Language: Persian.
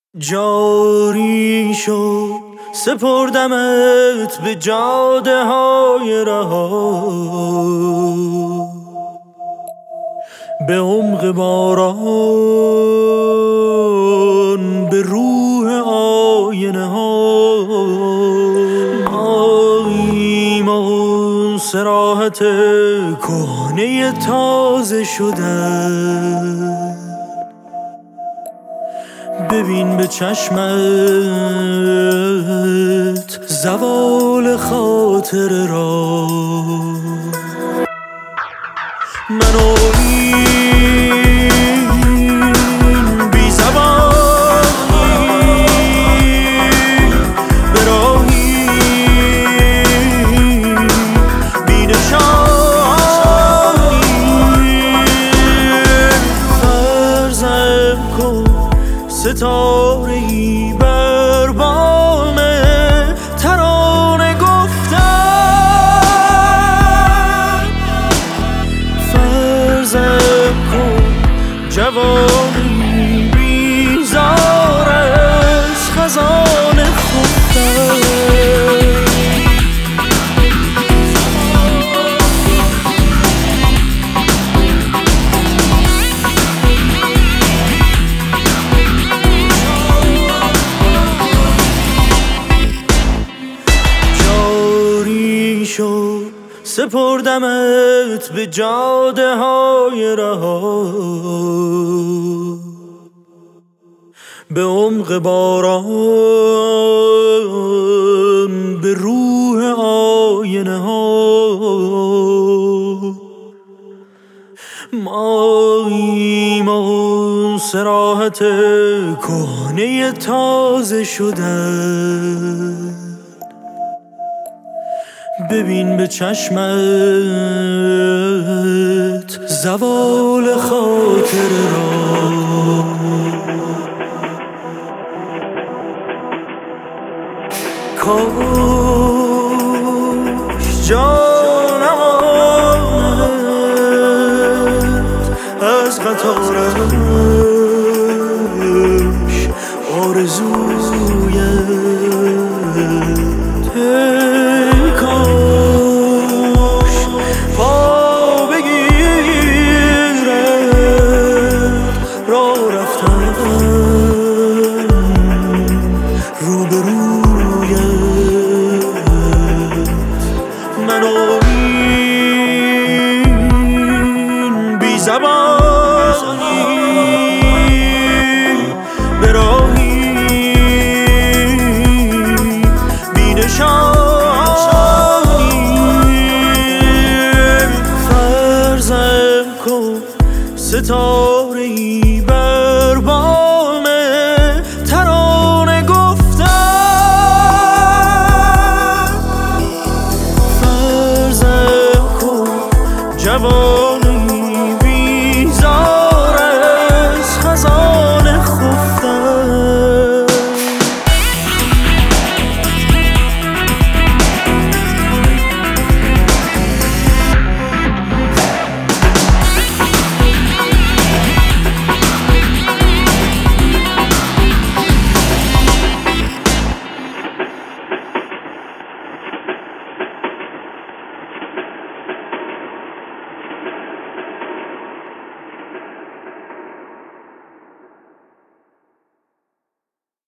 جاری شد سپردمت به جاده های رها، به عمق باران، به روح آینه ها. ماییم و صراحت کهنه تازه شده، ببین به چشمت زوال خاطر را. من و این بی زبانی به راهی بی نشانی، فرضم کن ستاره‌ای بر بام ترانه گفتن. فرضم کن جوانی بیزار از خزان خفتن. سپردمت به جاده های رها، به عمق باران، به روح آینه ها. ماییم و صراحت کهنه تازه شده، ببین به چشمت زوال خاطر را. کاش جانمت از قطارش آرزو